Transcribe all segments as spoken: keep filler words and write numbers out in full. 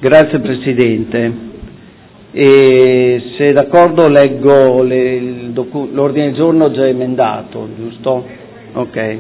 Grazie Presidente. E se d'accordo leggo le, il docu- l'ordine del giorno già emendato, giusto? Ok.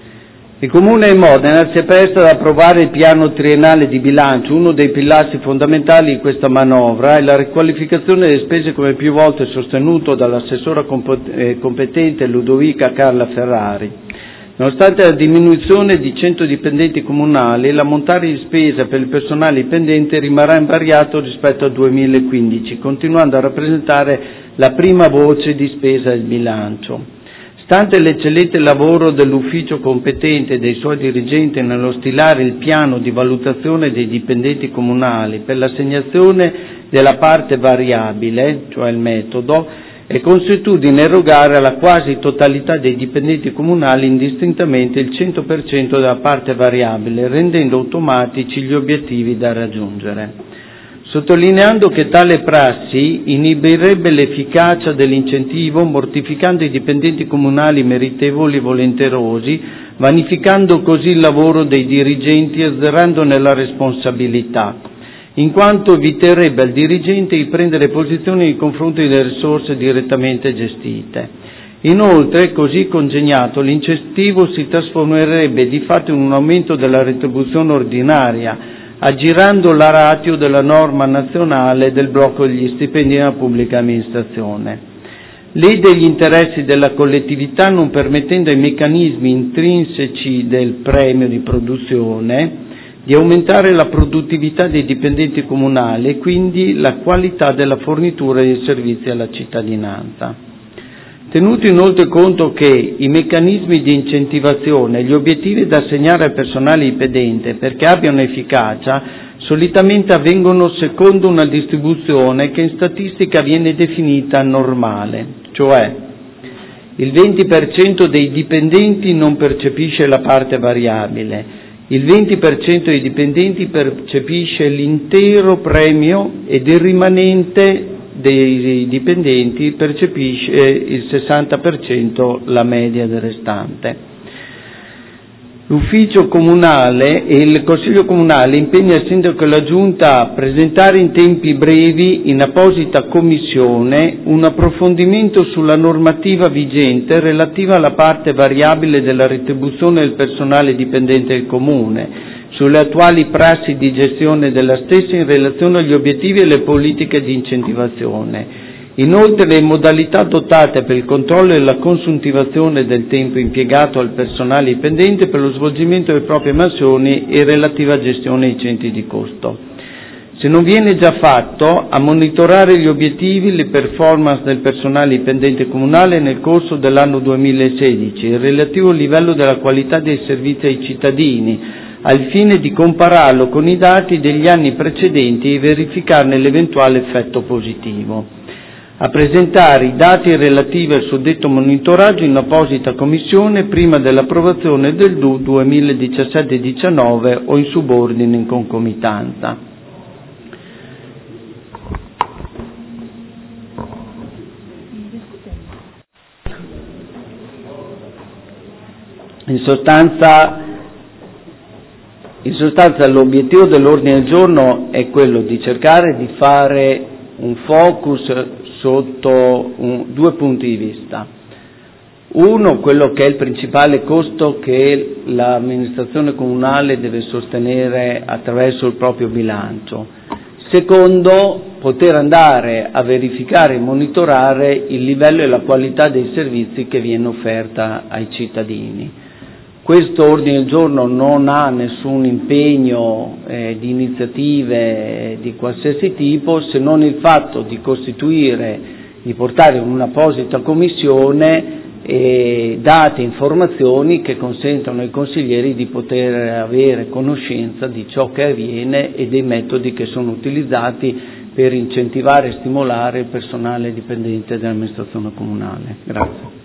Il Comune di Modena si appresta ad approvare il piano triennale di bilancio. Uno dei pilastri fondamentali di questa manovra è la riqualificazione delle spese, come più volte sostenuto dall'assessora competente Ludovica Carla Ferrari. Nonostante la diminuzione di cento dipendenti comunali, l'ammontare di spesa per il personale dipendente rimarrà invariato rispetto al duemilaquindici, continuando a rappresentare la prima voce di spesa del bilancio. Stante l'eccellente lavoro dell'ufficio competente e dei suoi dirigenti nello stilare il piano di valutazione dei dipendenti comunali per l'assegnazione della parte variabile, cioè il metodo, è consuetudine erogare alla quasi totalità dei dipendenti comunali indistintamente il cento per cento della parte variabile, rendendo automatici gli obiettivi da raggiungere. Sottolineando che tale prassi inibirebbe l'efficacia dell'incentivo, mortificando i dipendenti comunali meritevoli e volenterosi, vanificando così il lavoro dei dirigenti e azzerandone la responsabilità, in quanto eviterebbe al dirigente di prendere posizioni nei confronti delle risorse direttamente gestite. Inoltre, così congegnato, l'incentivo si trasformerebbe di fatto in un aumento della retribuzione ordinaria, aggirando la ratio della norma nazionale del blocco degli stipendi nella pubblica amministrazione. Lede gli interessi della collettività, non permettendo ai meccanismi intrinseci del premio di produzione di aumentare la produttività dei dipendenti comunali e quindi la qualità della fornitura dei servizi alla cittadinanza. Tenuto inoltre conto che i meccanismi di incentivazione e gli obiettivi da assegnare al personale dipendente, perché abbiano efficacia, solitamente avvengono secondo una distribuzione che in statistica viene definita normale, cioè il venti per cento dei dipendenti non percepisce la parte variabile, il venti per cento dei dipendenti percepisce l'intero premio ed il rimanente dei dipendenti percepisce il sessanta per cento la media del restante. L'ufficio comunale e il Consiglio comunale impegna il Sindaco e la Giunta a presentare in tempi brevi in apposita commissione un approfondimento sulla normativa vigente relativa alla parte variabile della retribuzione del personale dipendente del Comune, sulle attuali prassi di gestione della stessa in relazione agli obiettivi e le politiche di incentivazione. Inoltre le modalità adottate per il controllo e la consuntivazione del tempo impiegato al personale dipendente per lo svolgimento delle proprie mansioni e relativa gestione dei centri di costo. Se non viene già fatto, a monitorare gli obiettivi e le performance del personale dipendente comunale nel corso dell'anno duemilasedici, il relativo livello della qualità dei servizi ai cittadini, al fine di compararlo con i dati degli anni precedenti e verificarne l'eventuale effetto positivo. A presentare i dati relativi al suddetto monitoraggio in apposita commissione prima dell'approvazione del D U duemiladiciassette diciannove o in subordine in concomitanza. In sostanza In sostanza l'obiettivo dell'ordine del giorno è quello di cercare di fare un focus sotto un, due punti di vista. Uno, quello che è il principale costo che l'amministrazione comunale deve sostenere attraverso il proprio bilancio. Secondo, poter andare a verificare e monitorare il livello e la qualità dei servizi che viene offerta ai cittadini. Questo ordine del giorno non ha nessun impegno eh, di iniziative di qualsiasi tipo, se non il fatto di costituire, di portare in un'apposita commissione eh, date informazioni che consentono ai consiglieri di poter avere conoscenza di ciò che avviene e dei metodi che sono utilizzati per incentivare e stimolare il personale dipendente dell'amministrazione comunale. Grazie.